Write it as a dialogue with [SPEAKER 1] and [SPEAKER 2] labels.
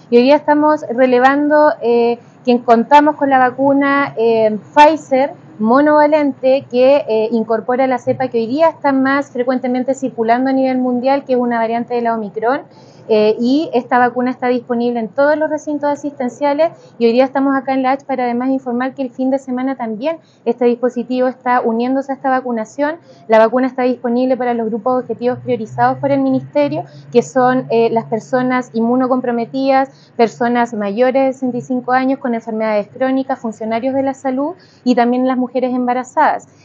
[SPEAKER 1] y hoy día estamos relevando que contamos con la vacuna Pfizer monovalente que incorpora la cepa que hoy día está más frecuentemente circulando a nivel mundial, que es una variante de la Omicron. Y esta vacuna está disponible en todos los recintos asistenciales y hoy día estamos acá en la H para además informar que el fin de semana también este dispositivo está uniéndose a esta vacunación. La vacuna está disponible para los grupos objetivos priorizados por el Ministerio, que son las personas inmunocomprometidas, personas mayores de 65 años con enfermedades crónicas, funcionarios de la salud y también las mujeres embarazadas.